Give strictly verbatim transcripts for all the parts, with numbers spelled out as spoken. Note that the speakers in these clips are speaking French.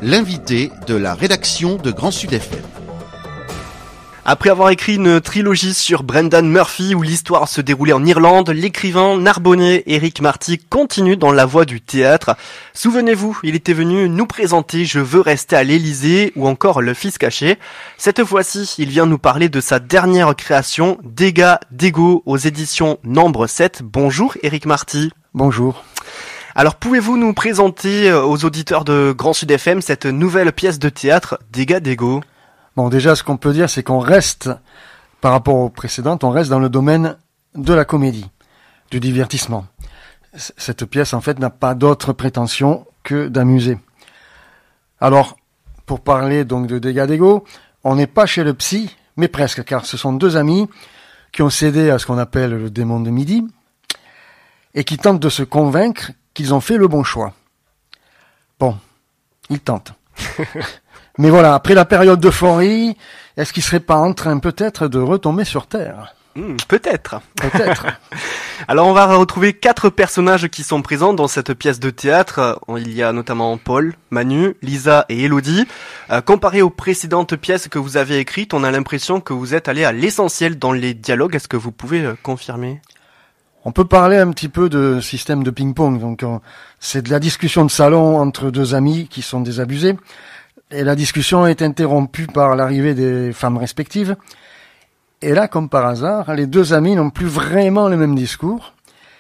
l'invité de la rédaction de Grand Sud F M. Après avoir écrit une trilogie sur Brendan Murphy où l'histoire se déroulait en Irlande, l'écrivain narbonnais Éric Marty continue dans la voie du théâtre. Souvenez-vous, il était venu nous présenter Je veux rester à l'Élysée ou encore Le Fils caché. Cette fois-ci, il vient nous parler de sa dernière création, Dégâts d'ego aux éditions Nombre sept. Bonjour Éric Marty. Bonjour. Alors pouvez-vous nous présenter aux auditeurs de Grand Sud F M cette nouvelle pièce de théâtre, Dégâts d'ego ? Bon, déjà, ce qu'on peut dire, c'est qu'on reste, par rapport aux précédentes, on reste dans le domaine de la comédie, du divertissement. C- cette pièce, en fait, n'a pas d'autre prétention que d'amuser. Alors, pour parler donc de Dégâts d'ego, on n'est pas chez le psy, mais presque, car ce sont deux amis qui ont cédé à ce qu'on appelle le démon de midi, et qui tentent de se convaincre qu'ils ont fait le bon choix. Bon, ils tentent. Mais voilà, après la période d'euphorie, est-ce qu'il serait pas en train peut-être de retomber sur Terre ? Mmh, Peut-être. Peut-être. Alors on va retrouver quatre personnages qui sont présents dans cette pièce de théâtre. Il y a notamment Paul, Manu, Lisa et Elodie. Euh, comparé aux précédentes pièces que vous avez écrites, on a l'impression que vous êtes allé à l'essentiel dans les dialogues. Est-ce que vous pouvez euh, confirmer ? On peut parler un petit peu de système de ping-pong. Donc, euh, c'est de la discussion de salon entre deux amis qui sont désabusés. Et la discussion est interrompue par l'arrivée des femmes respectives. Et là, comme par hasard, les deux amis n'ont plus vraiment le même discours.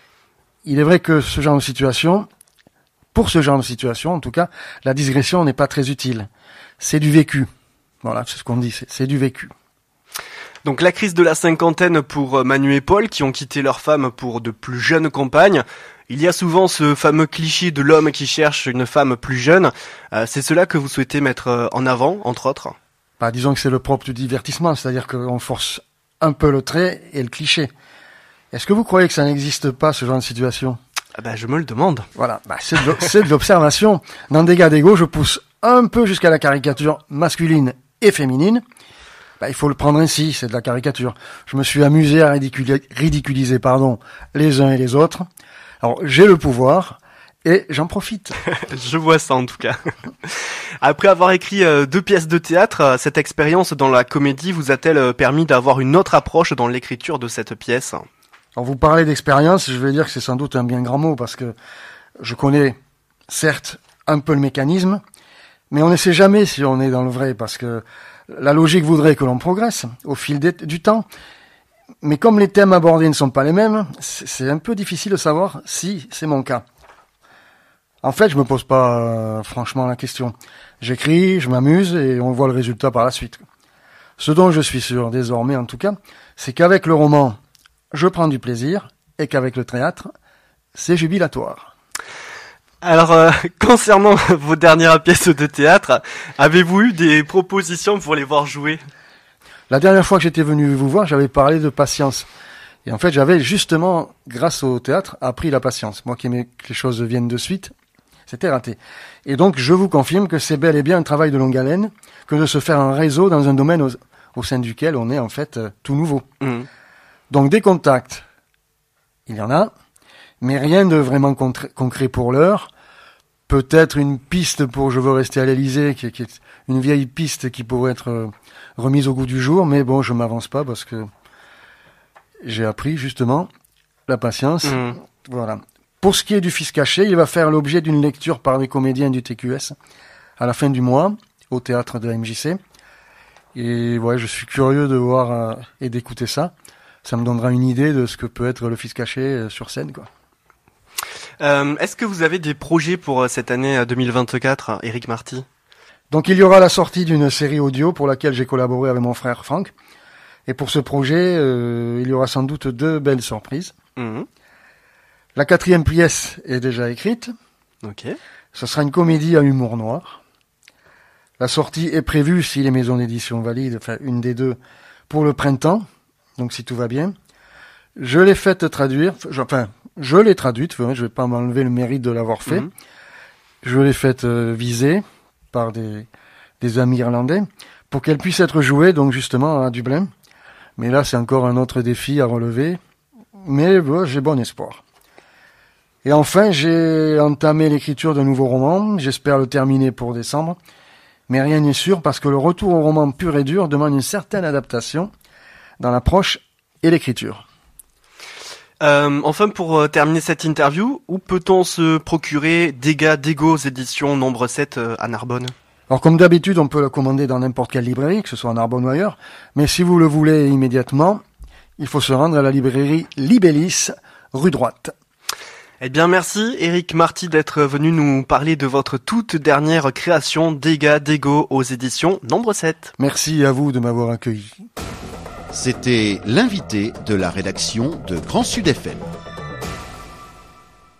Il est vrai que ce genre de situation, pour ce genre de situation, en tout cas, la digression n'est pas très utile. C'est du vécu. Voilà, c'est ce qu'on dit, c'est, c'est du vécu. Donc la crise de la cinquantaine pour Manu et Paul qui ont quitté leur femme pour de plus jeunes compagnes. Il y a souvent ce fameux cliché de l'homme qui cherche une femme plus jeune. Euh, c'est cela que vous souhaitez mettre en avant, entre autres ? Bah, disons que c'est le propre du divertissement, c'est-à-dire qu'on force un peu le trait et le cliché. Est-ce que vous croyez que ça n'existe pas, ce genre de situation ? Ah bah, je me le demande. Voilà, bah, c'est, de, c'est de l'observation. Dans Dégâts d'ego, je pousse un peu jusqu'à la caricature masculine et féminine. Bah, il faut le prendre ainsi, c'est de la caricature. Je me suis amusé à ridiculiser, ridiculiser pardon, les uns et les autres. Alors, j'ai le pouvoir et j'en profite. Je vois ça en tout cas. Après avoir écrit euh, deux pièces de théâtre, euh, cette expérience dans la comédie vous a-t-elle euh, permis d'avoir une autre approche dans l'écriture de cette pièce ? Alors, vous parlez d'expérience, je vais dire que c'est sans doute un bien grand mot parce que je connais, certes, un peu le mécanisme, mais on ne sait jamais si on est dans le vrai parce que la logique voudrait que l'on progresse au fil des, du temps. Mais comme les thèmes abordés ne sont pas les mêmes, c'est un peu difficile de savoir si c'est mon cas. En fait, je me pose pas euh, franchement la question. J'écris, je m'amuse et on voit le résultat par la suite. Ce dont je suis sûr, désormais en tout cas, c'est qu'avec le roman, je prends du plaisir et qu'avec le théâtre, c'est jubilatoire. Alors, euh, concernant vos dernières pièces de théâtre, avez-vous eu des propositions pour les voir jouer ? La dernière fois que j'étais venu vous voir, j'avais parlé de patience. Et en fait, j'avais justement, grâce au théâtre, appris la patience. Moi qui aimais que les choses viennent de suite, c'était raté. Et donc, je vous confirme que c'est bel et bien un travail de longue haleine que de se faire un réseau dans un domaine au, au sein duquel on est en fait euh, tout nouveau. Mmh. Donc, des contacts, il y en a, mais rien de vraiment contré- concret pour l'heure. Peut-être une piste pour Je veux rester à l'Élysée, qui, qui est une vieille piste qui pourrait être euh, remise au goût du jour, mais bon, je m'avance pas parce que j'ai appris justement la patience. Mmh. Voilà. Pour ce qui est du Fils caché, il va faire l'objet d'une lecture par des comédiens du T Q S à la fin du mois au théâtre de la M J C. Et ouais, je suis curieux de voir euh, et d'écouter ça. Ça me donnera une idée de ce que peut être le Fils caché euh, sur scène, quoi. Euh, est-ce que vous avez des projets pour cette année deux mille vingt-quatre, Éric Marty ? Donc il y aura la sortie d'une série audio pour laquelle j'ai collaboré avec mon frère Franck. Et pour ce projet, euh, il y aura sans doute deux belles surprises. Mmh. La quatrième pièce est déjà écrite. Ok. Ce sera une comédie à humour noir. La sortie est prévue, si les maisons d'édition valident, enfin une des deux, pour le printemps. Donc si tout va bien. Je l'ai faite traduire, enfin, je l'ai traduite, je ne vais pas m'enlever le mérite de l'avoir fait. Mmh. Je l'ai faite euh, viser par des, des amis irlandais pour qu'elle puisse être jouée, donc justement, à Dublin. Mais là, c'est encore un autre défi à relever. Mais bon, j'ai bon espoir. Et enfin, j'ai entamé l'écriture d'un nouveau roman. J'espère le terminer pour décembre. Mais rien n'est sûr parce que le retour au roman pur et dur demande une certaine adaptation dans l'approche et l'écriture. Euh, enfin, pour euh, terminer cette interview, où peut-on se procurer Dégâts d'Ego aux éditions nombre sept euh, à Narbonne ? Alors comme d'habitude, on peut le commander dans n'importe quelle librairie, que ce soit à Narbonne ou ailleurs. Mais si vous le voulez immédiatement, il faut se rendre à la librairie Libellis, rue Droite. Eh bien, merci Éric Marty d'être venu nous parler de votre toute dernière création Dégâts d'Ego aux éditions nombre sept. Merci à vous de m'avoir accueilli. C'était l'invité de la rédaction de Grand Sud F M.